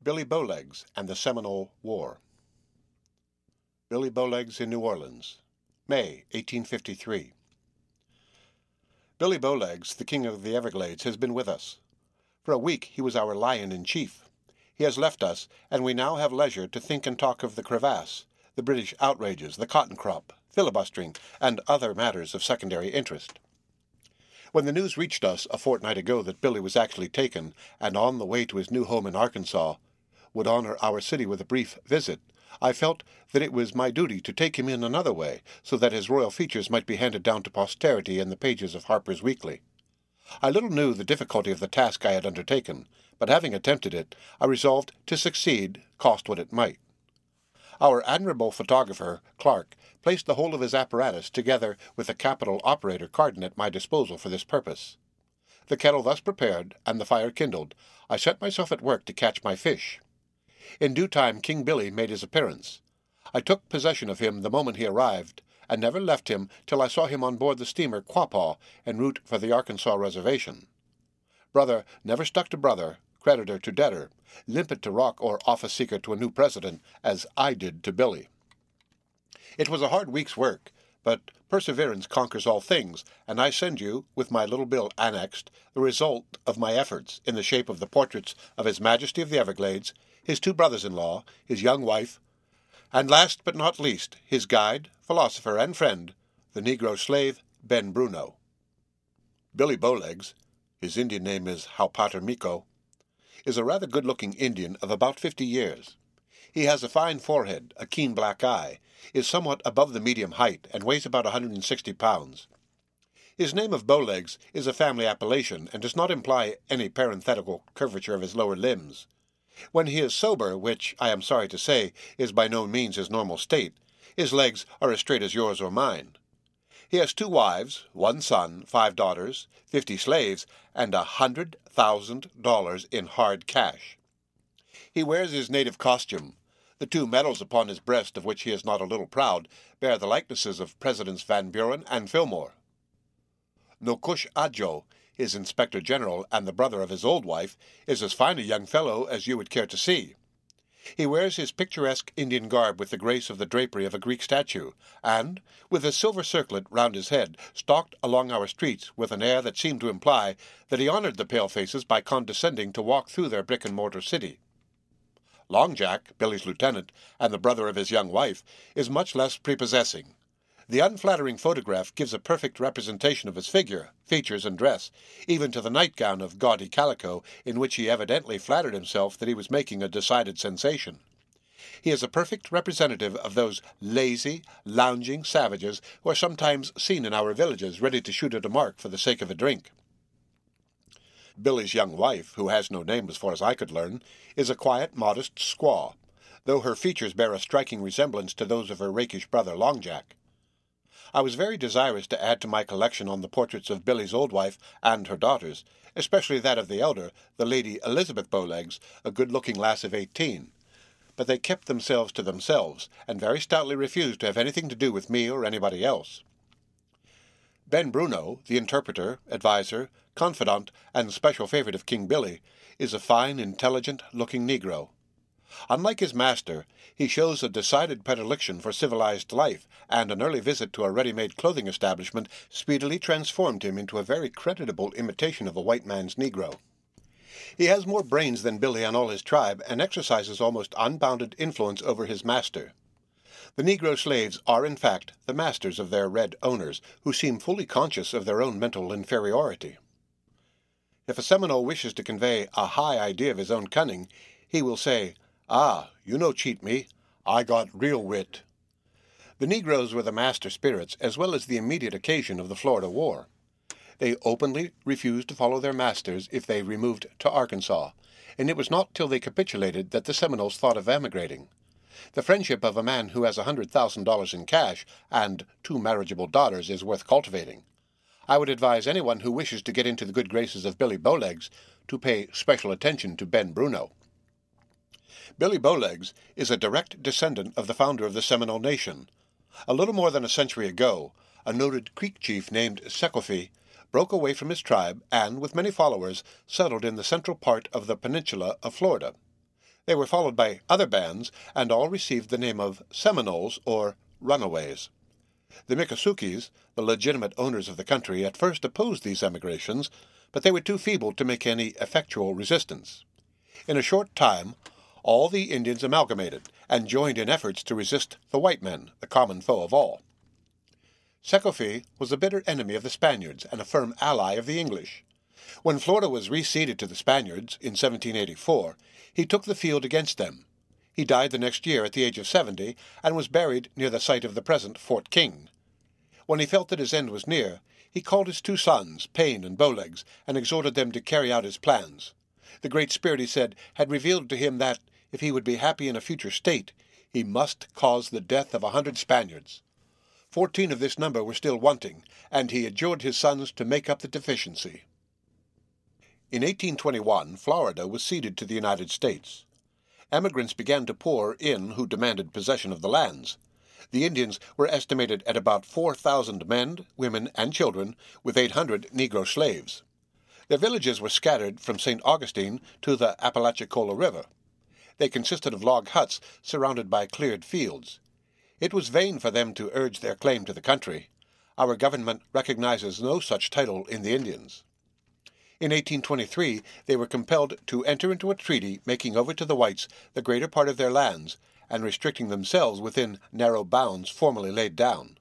Billy Bowlegs and the Seminole War. Billy Bowlegs in New Orleans, May 1853. Billy Bowlegs, the King of the Everglades, has been with us. For a week he was our lion-in-chief. He has left us, and we now have leisure to think and talk of the crevasse, the British outrages, the cotton crop, filibustering, and other matters of secondary interest. When the news reached us a fortnight ago that Billy was actually taken, and on the way to his new home in Arkansas, would honor our city with a brief visit, I felt that it was my duty to take him in another way, so that his royal features might be handed down to posterity in the pages of Harper's Weekly. I little knew the difficulty of the task I had undertaken, but having attempted it, I resolved to succeed, cost what it might. Our admirable photographer, Clark, placed the whole of his apparatus, together with the capital operator, Carden, at my disposal for this purpose. The kettle thus prepared, and the fire kindled, I set myself at work to catch my fish. In due time King Billy made his appearance. I took possession of him the moment he arrived, and never left him till I saw him on board the steamer Quapaw, en route for the Arkansas reservation. Brother never stuck to brother, creditor to debtor, limpet to rock or office-seeker to a new president, as I did to Billy. It was a hard week's work, but perseverance conquers all things, and I send you, with my little bill annexed, the result of my efforts, in the shape of the portraits of His Majesty of the Everglades, his two brothers-in-law, his young wife, and last but not least, his guide, philosopher, and friend, the Negro slave, Ben Bruno. Billy Bowlegs, his Indian name is Haupatermiko, is a rather good-looking Indian of about 50 years. He has a fine forehead, a keen black eye, is somewhat above the medium height, and weighs about 160 pounds. His name of Bowlegs is a family appellation, and does not imply any parenthetical curvature of his lower limbs. When he is sober, which, I am sorry to say, is by no means his normal state, his legs are as straight as yours or mine. He has 2 wives, 1 son, 5 daughters, 50 slaves, and $100,000 in hard cash. He wears his native costume. The 2 medals upon his breast, of which he is not a little proud, bear the likenesses of Presidents Van Buren and Fillmore. Nokush Adjo, his Inspector General and the brother of his old wife, is as fine a young fellow as you would care to see. He wears his picturesque Indian garb with the grace of the drapery of a Greek statue, and, with a silver circlet round his head, stalked along our streets with an air that seemed to imply that he honored the pale-faces by condescending to walk through their brick-and-mortar city. Long Jack, Billy's lieutenant, and the brother of his young wife, is much less prepossessing. The unflattering photograph gives a perfect representation of his figure, features, and dress, even to the nightgown of gaudy calico, in which he evidently flattered himself that he was making a decided sensation. He is a perfect representative of those lazy, lounging savages who are sometimes seen in our villages, ready to shoot at a mark for the sake of a drink. Billy's young wife, who has no name as far as I could learn, is a quiet, modest squaw, though her features bear a striking resemblance to those of her rakish brother Long Jack. I was very desirous to add to my collection on the portraits of Billy's old wife and her daughters, especially that of the elder, the Lady Elizabeth Bowlegs, a good-looking lass of 18. But they kept themselves to themselves, and very stoutly refused to have anything to do with me or anybody else. Ben Bruno, the interpreter, adviser, confidant, and special favorite of King Billy, is a fine, intelligent-looking Negro. Unlike his master, he shows a decided predilection for civilized life, and an early visit to a ready-made clothing establishment speedily transformed him into a very creditable imitation of a white man's Negro. He has more brains than Billy and all his tribe, and exercises almost unbounded influence over his master. The Negro slaves are, in fact, the masters of their red owners, who seem fully conscious of their own mental inferiority. If a Seminole wishes to convey a high idea of his own cunning, he will say, "Ah, you no cheat me. I got real wit." The Negroes were the master spirits, as well as the immediate occasion of the Florida War. They openly refused to follow their masters if they removed to Arkansas, and it was not till they capitulated that the Seminoles thought of emigrating. The friendship of a man who has $100,000 in cash and 2 marriageable daughters is worth cultivating. I would advise anyone who wishes to get into the good graces of Billy Bowlegs to pay special attention to Ben Bruno. Billy Bowlegs is a direct descendant of the founder of the Seminole Nation. A little more than a century ago, a noted Creek chief named Sekofe broke away from his tribe and, with many followers, settled in the central part of the peninsula of Florida. They were followed by other bands, and all received the name of Seminoles or runaways. The Miccosukes, the legitimate owners of the country, at first opposed these emigrations, but they were too feeble to make any effectual resistance. In a short time, all the Indians amalgamated, and joined in efforts to resist the white men, the common foe of all. Secofi was a bitter enemy of the Spaniards and a firm ally of the English. When Florida was receded to the Spaniards in 1784, he took the field against them. He died the next year at the age of 70, and was buried near the site of the present Fort King. When he felt that his end was near, he called his two sons, Payne and Bowlegs, and exhorted them to carry out his plans. The Great Spirit, he said, had revealed to him that, if he would be happy in a future state, he must cause the death of 100 Spaniards. 14 of this number were still wanting, and he adjured his sons to make up the deficiency. In 1821, Florida was ceded to the United States. Emigrants began to pour in who demanded possession of the lands. The Indians were estimated at about 4,000 men, women, and children, with 800 Negro slaves. Their villages were scattered from St. Augustine to the Apalachicola River. They consisted of log huts surrounded by cleared fields. It was vain for them to urge their claim to the country. Our government recognizes no such title in the Indians. In 1823, they were compelled to enter into a treaty making over to the whites the greater part of their lands, and restricting themselves within narrow bounds formerly laid down.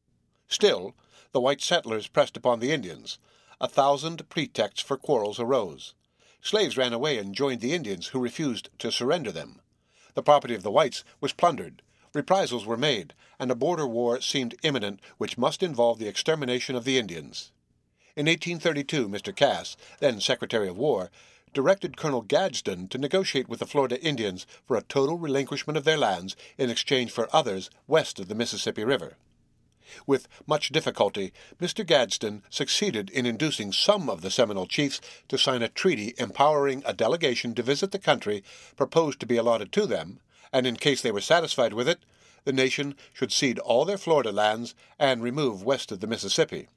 Still, the white settlers pressed upon the Indians. 1,000 pretexts for quarrels arose. Slaves ran away and joined the Indians, who refused to surrender them. The property of the whites was plundered. Reprisals were made, and a border war seemed imminent which must involve the extermination of the Indians. In 1832, Mr. Cass, then Secretary of War, directed Colonel Gadsden to negotiate with the Florida Indians for a total relinquishment of their lands in exchange for others west of the Mississippi River. With much difficulty, Mr. Gadsden succeeded in inducing some of the Seminole chiefs to sign a treaty empowering a delegation to visit the country proposed to be allotted to them, and in case they were satisfied with it, the nation should cede all their Florida lands and remove west of the Mississippi.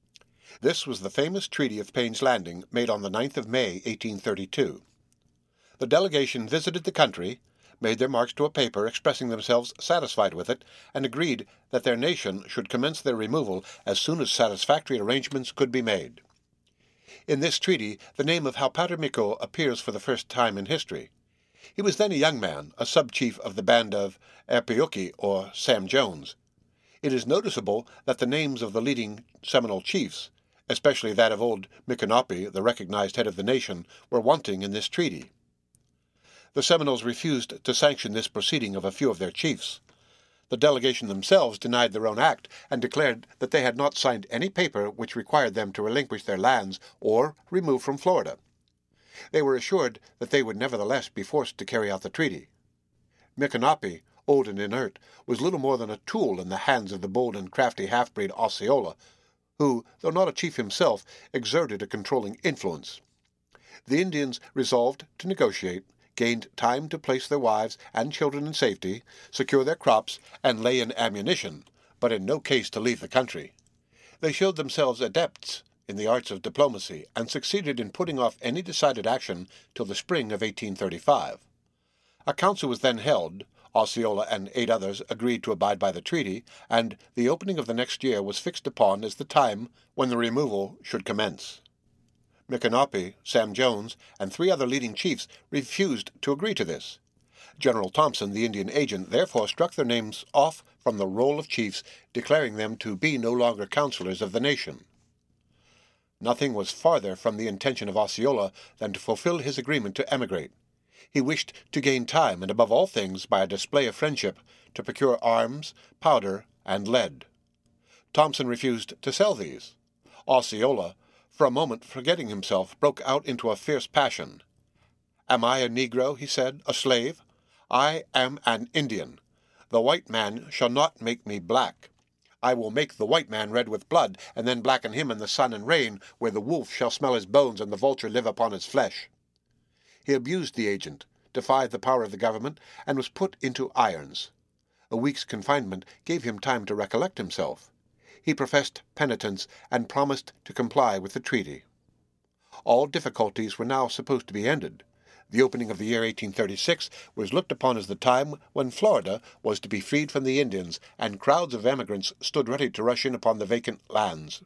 This was the famous Treaty of Payne's Landing, made on the 9th of May, 1832. The delegation visited the country, made their marks to a paper expressing themselves satisfied with it, and agreed that their nation should commence their removal as soon as satisfactory arrangements could be made. In this treaty, the name of Halpatermiko appears for the first time in history. He was then a young man, a sub-chief of the band of Erpioki, or Sam Jones. It is noticeable that the names of the leading Seminole chiefs, especially that of old Micanopy, the recognized head of the nation, were wanting in this treaty. The Seminoles refused to sanction this proceeding of a few of their chiefs. The delegation themselves denied their own act, and declared that they had not signed any paper which required them to relinquish their lands or remove from Florida. They were assured that they would nevertheless be forced to carry out the treaty. Micanopy, old and inert, was little more than a tool in the hands of the bold and crafty half-breed Osceola, who, though not a chief himself, exerted a controlling influence. The Indians resolved to negotiate, gained time to place their wives and children in safety, secure their crops, and lay in ammunition, but in no case to leave the country. They showed themselves adepts in the arts of diplomacy, and succeeded in putting off any decided action till the spring of 1835. A council was then held. Osceola and 8 others agreed to abide by the treaty, and the opening of the next year was fixed upon as the time when the removal should commence. Micanopy, Sam Jones, and 3 other leading chiefs refused to agree to this. General Thompson, the Indian agent, therefore struck their names off from the roll of chiefs, declaring them to be no longer counselors of the nation. Nothing was farther from the intention of Osceola than to fulfill his agreement to emigrate. He wished to gain time, and above all things, by a display of friendship, to procure arms, powder, and lead. Thompson refused to sell these. Osceola, for a moment forgetting himself, broke out into a fierce passion. "Am I a Negro?" he said, "a slave? I am an Indian. The white man shall not make me black. I will make the white man red with blood, and then blacken him in the sun and rain, where the wolf shall smell his bones and the vulture live upon his flesh." He abused the agent, defied the power of the government, and was put into irons. A week's confinement gave him time to recollect himself. He professed penitence and promised to comply with the treaty. All difficulties were now supposed to be ended. The opening of the year 1836 was looked upon as the time when Florida was to be freed from the Indians, and crowds of emigrants stood ready to rush in upon the vacant lands.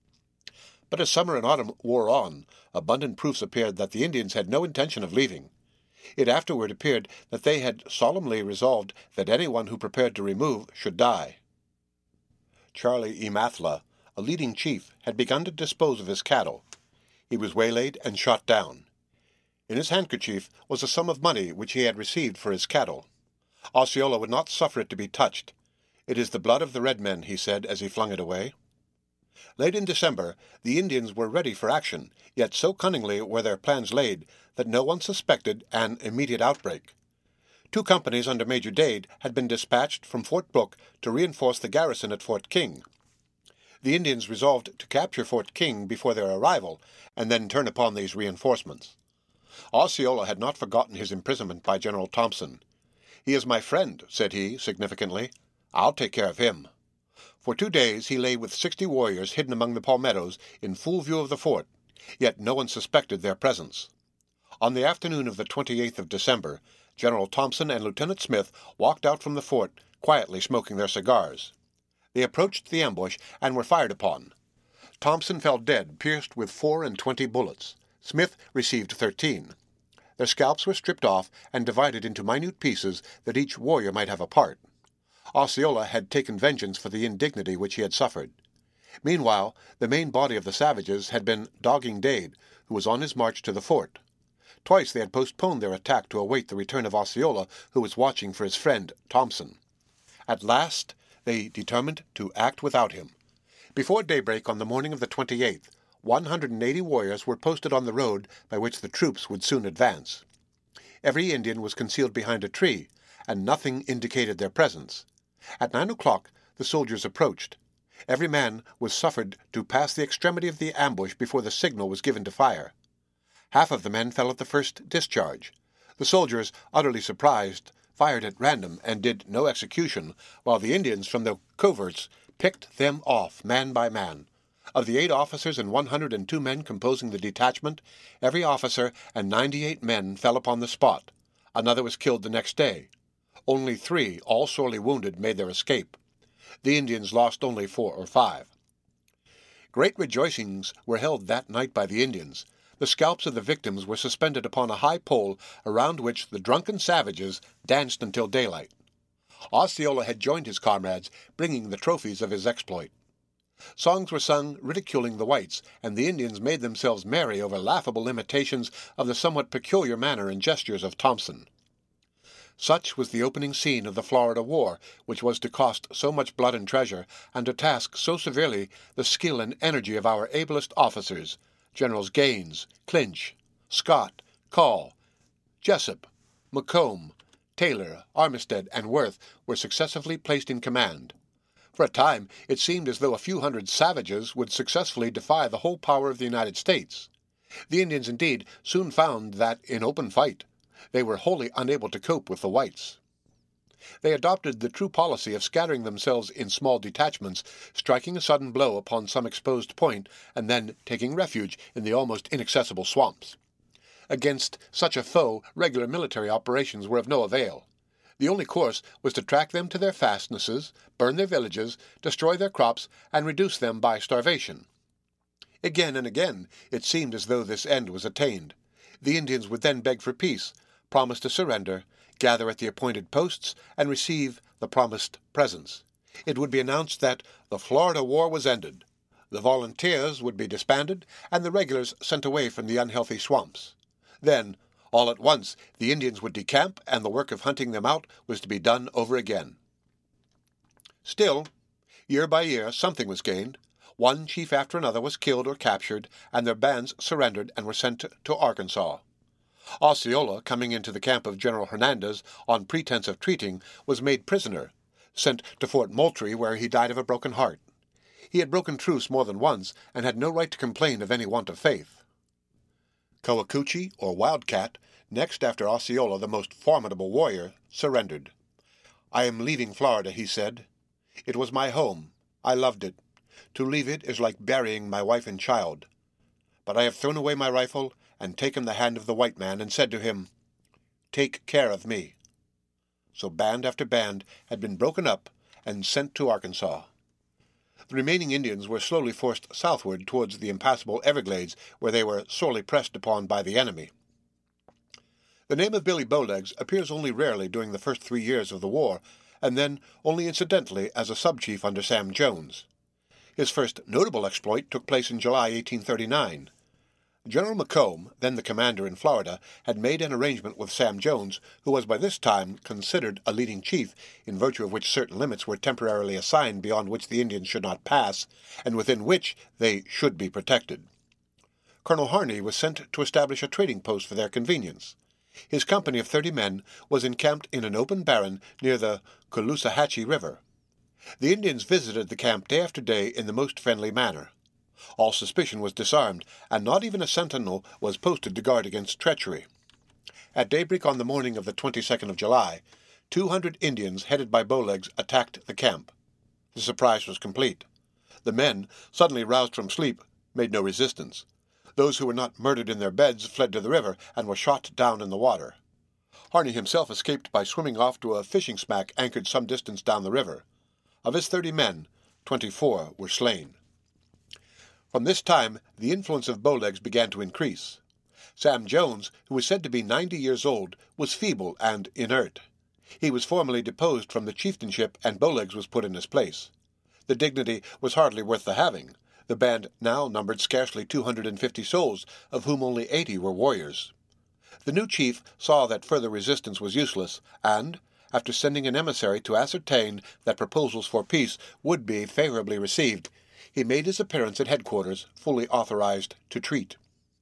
But as summer and autumn wore on, abundant proofs appeared that the Indians had no intention of leaving. It afterward appeared that they had solemnly resolved that anyone who prepared to remove should die. Charlie E. Mathla, a leading chief, had begun to dispose of his cattle. He was waylaid and shot down. In his handkerchief was a sum of money which he had received for his cattle. Osceola would not suffer it to be touched. "It is the blood of the red men," he said as he flung it away. Late in December, the Indians were ready for action, yet so cunningly were their plans laid that no one suspected an immediate outbreak. 2 companies under Major Dade had been dispatched from Fort Brooke to reinforce the garrison at Fort King. The Indians resolved to capture Fort King before their arrival, and then turn upon these reinforcements. Osceola had not forgotten his imprisonment by General Thompson. "He is my friend," said he, significantly. "I'll take care of him." For 2 days he lay with 60 warriors hidden among the palmettos in full view of the fort, yet no one suspected their presence. On the afternoon of the 28th of December, General Thompson and Lieutenant Smith walked out from the fort, quietly smoking their cigars. They approached the ambush and were fired upon. Thompson fell dead, pierced with 24 bullets. Smith received 13. Their scalps were stripped off and divided into minute pieces that each warrior might have a part. Osceola had taken vengeance for the indignity which he had suffered. Meanwhile, the main body of the savages had been dogging Dade, who was on his march to the fort. Twice they had postponed their attack to await the return of Osceola, who was watching for his friend Thompson. At last they determined to act without him. Before daybreak on the morning of the 28th, 180 warriors were posted on the road by which the troops would soon advance. Every Indian was concealed behind a tree, and nothing indicated their presence. At 9 o'clock the soldiers approached. Every man was suffered to pass the extremity of the ambush before the signal was given to fire. Half of the men fell at the first discharge. The soldiers, utterly surprised, fired at random and did no execution, while the Indians from the coverts picked them off man by man. Of the 8 officers and 102 men composing the detachment, every officer and 98 men fell upon the spot. Another was killed the next day. Only 3, all sorely wounded, made their escape. The Indians lost only 4 or 5. Great rejoicings were held that night by the Indians. The scalps of the victims were suspended upon a high pole around which the drunken savages danced until daylight. Osceola had joined his comrades, bringing the trophies of his exploit. Songs were sung ridiculing the whites, and the Indians made themselves merry over laughable imitations of the somewhat peculiar manner and gestures of Thompson. Such was the opening scene of the Florida War, which was to cost so much blood and treasure, and to task so severely the skill and energy of our ablest officers. Generals Gaines, Clinch, Scott, Call, Jessup, Macomb, Taylor, Armistead, and Worth were successively placed in command. For a time it seemed as though a few hundred savages would successfully defy the whole power of the United States. The Indians, indeed, soon found that, in open fight, they were wholly unable to cope with the whites. They adopted the true policy of scattering themselves in small detachments, striking a sudden blow upon some exposed point, and then taking refuge in the almost inaccessible swamps. Against such a foe, regular military operations were of no avail. The only course was to track them to their fastnesses, burn their villages, destroy their crops, and reduce them by starvation. Again and again it seemed as though this end was attained. The Indians would then beg for peace, promise to surrender, gather at the appointed posts, and receive the promised presents. It would be announced that the Florida War was ended. The volunteers would be disbanded, and the regulars sent away from the unhealthy swamps. Then, all at once, the Indians would decamp, and the work of hunting them out was to be done over again. Still, year by year, something was gained. One chief after another was killed or captured, and their bands surrendered and were sent to Arkansas. Osceola, coming into the camp of General Hernandez on pretense of treating, was made prisoner, sent to Fort Moultrie, where he died of a broken heart. He had broken truce more than once, and had no right to complain of any want of faith. Coacoochee, or Wildcat, next after Osceola, the most formidable warrior, surrendered. "I am leaving Florida," he said. "It was my home. I loved it. To leave it is like burying my wife and child. But I have thrown away my rifle, and taken the hand of the white man, and said to him, "Take care of me." So band after band had been broken up and sent to Arkansas. The remaining Indians were slowly forced southward towards the impassable Everglades, where they were sorely pressed upon by the enemy. The name of Billy Bowlegs appears only rarely during the first 3 years of the war, and then only incidentally as a sub-chief under Sam Jones. His first notable exploit took place in July 1839. General Macomb, then the commander in Florida, had made an arrangement with Sam Jones, who was by this time considered a leading chief, in virtue of which certain limits were temporarily assigned beyond which the Indians should not pass, and within which they should be protected. Colonel Harney was sent to establish a trading post for their convenience. His company of 30 men was encamped in an open barren near the Caloosahatchee River. The Indians visited the camp day after day in the most friendly manner. All suspicion was disarmed, and not even a sentinel was posted to guard against treachery. At daybreak on the morning of the 22nd of July, 200 Indians headed by Bowlegs attacked the camp. The surprise was complete. The men, suddenly roused from sleep, made no resistance. Those who were not murdered in their beds fled to the river and were shot down in the water. Harney himself escaped by swimming off to a fishing smack anchored some distance down the river. Of his 30 men, 24 were slain. From this time, the influence of Bowlegs began to increase. Sam Jones, who was said to be 90 years old, was feeble and inert. He was formally deposed from the chieftainship, and Bowlegs was put in his place. The dignity was hardly worth the having. The band now numbered scarcely 250 souls, of whom only 80 were warriors. The new chief saw that further resistance was useless, and, after sending an emissary to ascertain that proposals for peace would be favorably received, he made his appearance at headquarters, fully authorized to treat.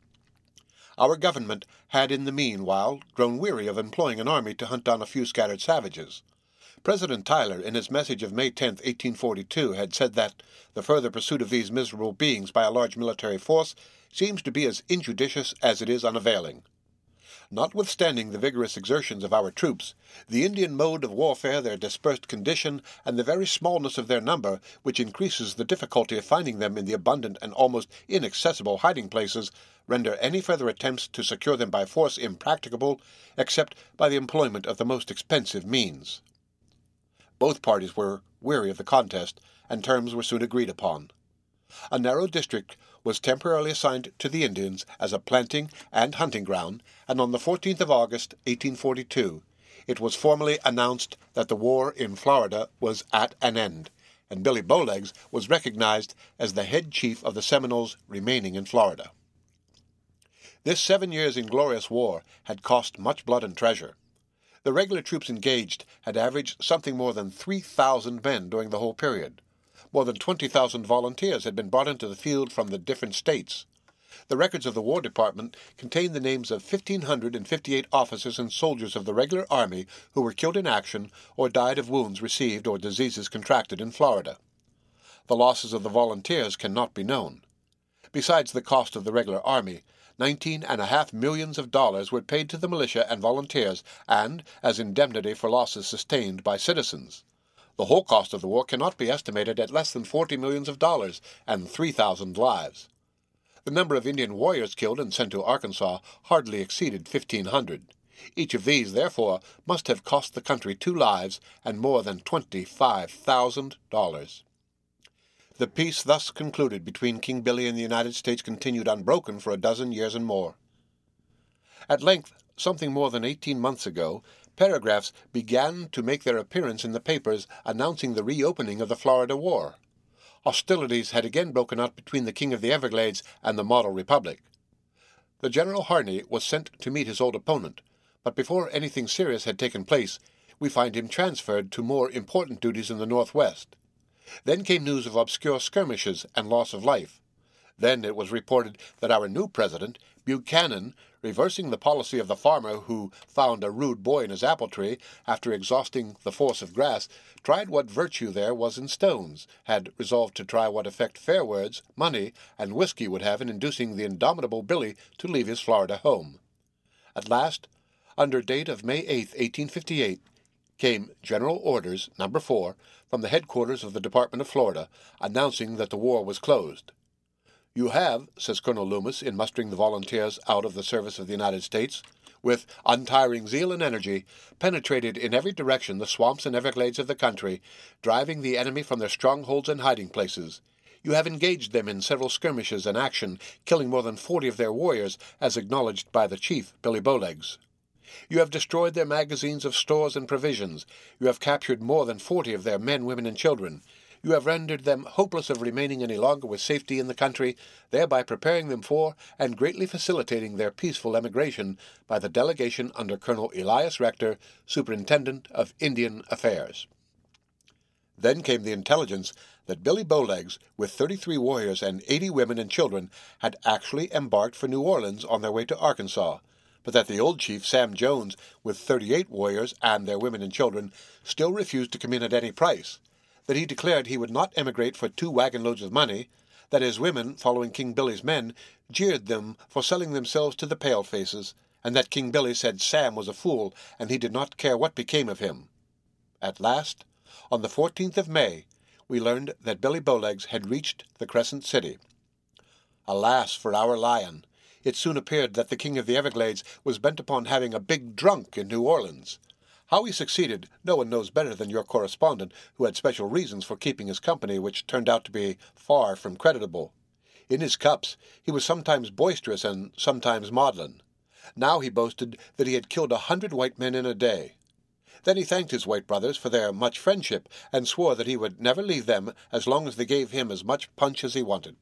Our government had in the meanwhile grown weary of employing an army to hunt down a few scattered savages. President Tyler, in his message of May 10, 1842, had said that the further pursuit of these miserable beings by a large military force seems to be as injudicious as it is unavailing. Notwithstanding the vigorous exertions of our troops, the Indian mode of warfare, their dispersed condition, and the very smallness of their number, which increases the difficulty of finding them in the abundant and almost inaccessible hiding places, render any further attempts to secure them by force impracticable, except by the employment of the most expensive means. Both parties were weary of the contest, and terms were soon agreed upon. A narrow district was temporarily assigned to the Indians as a planting and hunting ground, and on the 14th of August, 1842, it was formally announced that the war in Florida was at an end, and Billy Bowlegs was recognized as the head chief of the Seminoles remaining in Florida. This 7 years' inglorious war had cost much blood and treasure. The regular troops engaged had averaged something more than 3,000 men during the whole period. More than 20,000 volunteers had been brought into the field from the different states. The records of the War Department contain the names of 1,558 officers and soldiers of the regular army who were killed in action or died of wounds received or diseases contracted in Florida. The losses of the volunteers cannot be known. Besides the cost of the regular army, $19.5 millions were paid to the militia and volunteers and as indemnity for losses sustained by citizens. The whole cost of the war cannot be estimated at less than $40 millions and 3,000 lives. The number of Indian warriors killed and sent to Arkansas hardly exceeded 1,500. Each of these, therefore, must have cost the country 2 lives and more than $25,000. The peace thus concluded between King Billy and the United States continued unbroken for a dozen years and more. At length, something more than 18 months ago, paragraphs began to make their appearance in the papers announcing the reopening of the Florida War. Hostilities had again broken out between the King of the Everglades and the model republic. The General Harney was sent to meet his old opponent, but before anything serious had taken place, we find him transferred to more important duties in the Northwest. Then came news of obscure skirmishes and loss of life. Then it was reported that our new president, Buchanan, reversing the policy of the farmer who found a rude boy in his apple tree, after exhausting the force of grass, tried what virtue there was in stones, had resolved to try what effect fair words, money, and whiskey would have in inducing the indomitable Billy to leave his Florida home. At last, under date of May 8, 1858, came General Orders No. 4 from the headquarters of the Department of Florida, announcing that the war was closed. You have, says Colonel Loomis in mustering the volunteers out of the service of the United States, with untiring zeal and energy, penetrated in every direction the swamps and everglades of the country, driving the enemy from their strongholds and hiding places. You have engaged them in several skirmishes and action, killing more than 40 of their warriors, as acknowledged by the chief, Billy Bowlegs. You have destroyed their magazines of stores and provisions. You have captured more than 40 of their men, women, and children. You have rendered them hopeless of remaining any longer with safety in the country, thereby preparing them for and greatly facilitating their peaceful emigration by the delegation under Colonel Elias Rector, Superintendent of Indian Affairs. Then came the intelligence that Billy Bowlegs, with 33 warriors and 80 women and children, had actually embarked for New Orleans on their way to Arkansas, but that the old chief, Sam Jones, with 38 warriors and their women and children, still refused to come in at any price, that he declared he would not emigrate for 2 wagon-loads of money, that his women, following King Billy's men, jeered them for selling themselves to the pale-faces, and that King Billy said Sam was a fool, and he did not care what became of him. At last, on the 14th of May, we learned that Billy Bowlegs had reached the Crescent City. Alas for our lion! It soon appeared that the King of the Everglades was bent upon having a big drunk in New Orleans. How he succeeded, no one knows better than your correspondent, who had special reasons for keeping his company, which turned out to be far from creditable. In his cups he was sometimes boisterous and sometimes maudlin. Now he boasted that he had killed 100 white men in a day. Then he thanked his white brothers for their much friendship, and swore that he would never leave them as long as they gave him as much punch as he wanted.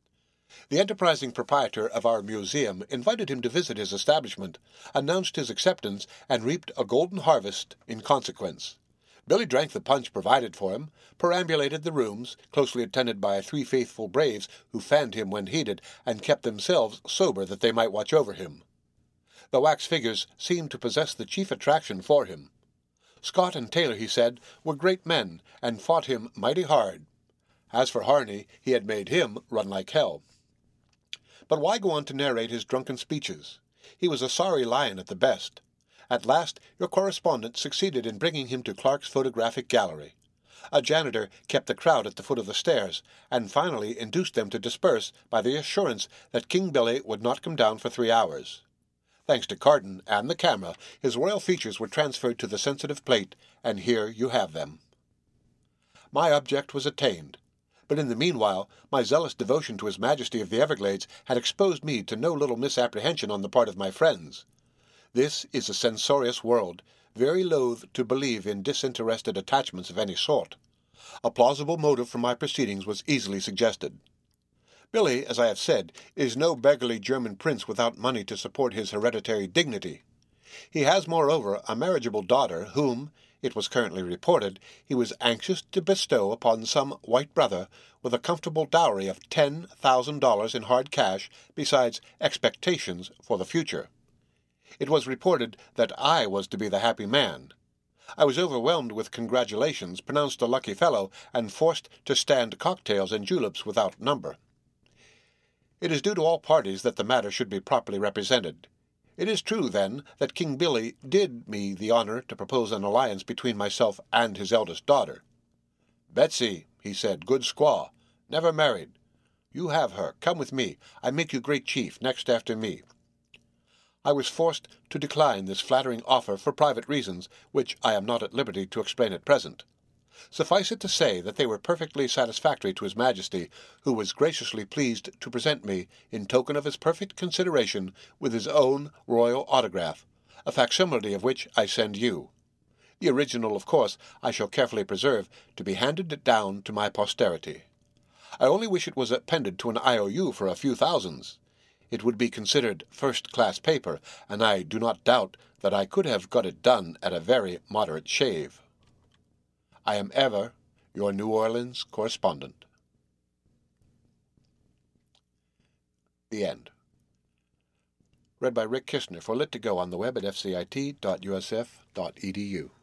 The enterprising proprietor of our museum invited him to visit his establishment, announced his acceptance, and reaped a golden harvest in consequence. Billy drank the punch provided for him, perambulated the rooms, closely attended by 3 faithful braves who fanned him when heated, and kept themselves sober that they might watch over him. The wax figures seemed to possess the chief attraction for him. Scott and Taylor, he said, were great men, and fought him mighty hard. As for Harney, he had made him run like hell. But why go on to narrate his drunken speeches? He was a sorry lion at the best. At last your correspondent succeeded in bringing him to Clark's photographic gallery. A janitor kept the crowd at the foot of the stairs, and finally induced them to disperse by the assurance that King Billy would not come down for 3 hours. Thanks to Carden and the camera, his royal features were transferred to the sensitive plate, and here you have them. My object was attained. But in the meanwhile, my zealous devotion to His Majesty of the Everglades had exposed me to no little misapprehension on the part of my friends. This is a censorious world, very loath to believe in disinterested attachments of any sort. A plausible motive for my proceedings was easily suggested. Billy, as I have said, is no beggarly German prince without money to support his hereditary dignity. He has, moreover, a marriageable daughter, whom, it was currently reported, he was anxious to bestow upon some white brother, with a comfortable dowry of $10,000 in hard cash, besides expectations for the future. It was reported that I was to be the happy man. I was overwhelmed with congratulations, pronounced a lucky fellow, and forced to stand cocktails and juleps without number. It is due to all parties that the matter should be properly represented. It is true, then, that King Billy did me the honor to propose an alliance between myself and his eldest daughter. "Betsy," he said, "good squaw, never married. You have her. Come with me. I make you great chief, next after me." I was forced to decline this flattering offer for private reasons, which I am not at liberty to explain at present. Suffice it to say that they were perfectly satisfactory to His Majesty, who was graciously pleased to present me, in token of his perfect consideration, with his own royal autograph, a facsimile of which I send you. The original, of course, I shall carefully preserve, to be handed down to my posterity. I only wish it was appended to an IOU for a few thousands. It would be considered first-class paper, and I do not doubt that I could have got it done at a very moderate shave. I am ever your New Orleans correspondent. The end. Read by Rick Kistner for Lit2Go on the web at fcit.usf.edu.